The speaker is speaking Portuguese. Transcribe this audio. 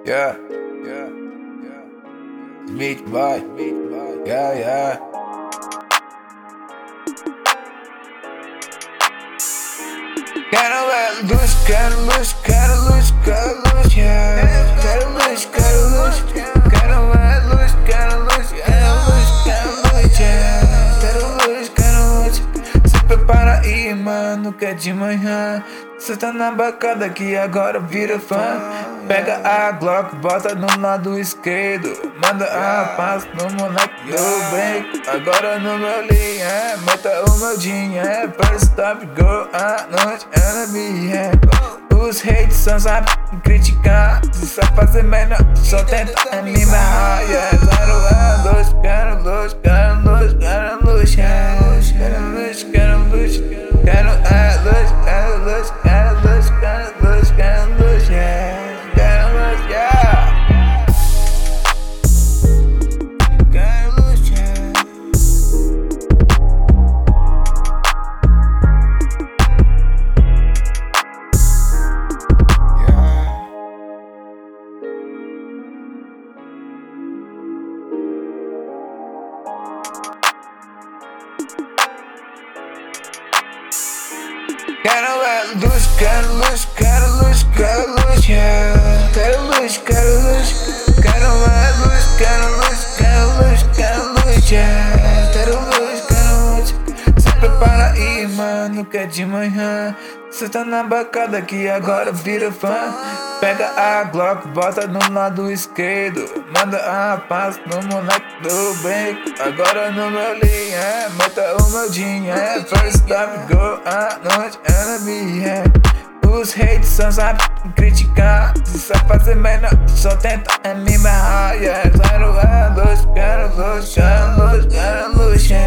Yeah, yeah, yeah. Smith boy, yeah, yeah. Quero luz, quero luz, quero luz, quero luz, yeah. Quero luz, quero luz, quero luz, quero luz, quero luz, quero luz, yeah. Quero luz. Se prepara aí, mano, que é de manhã. Cê tá na bacada que agora vira fã. Pega a Glock, bota no lado esquerdo. Manda a paz no moleque do bem. Agora no meu linha, meta o meu dinheiro. First stop, go à noite, enemy, yeah. Os haters só sabem criticar. Se sabe fazer melhor, só tenta me barrar, yeah. Quero luz, quero luz, quero luz, yeah. Quero luz, quero luz, quero luz, quero luz, quero luz, quero luz, quero luz, yeah. Quero luz, yeah. Quero luz, yeah. Quero luz, quero luz, quero luz, quero luz, yeah. Quero luz, quero luz, quero luz, quero luz, quero luz, quero luz, yeah. Quero luz. Se prepara aí, mano, que é de manhã. Cê tá na bacada que agora vira fã. Pega a Glock, bota no lado esquerdo. Manda a paz no moleque do bem. Agora no meu linha, meta o meu dinheiro. First stop, go à noite, enemy, yeah. Os haters só sabem criticar. Se sabe fazer melhor, só tenta me barrar, yeah. Quero luz, quero luz, quero luz, quero luz, yeah.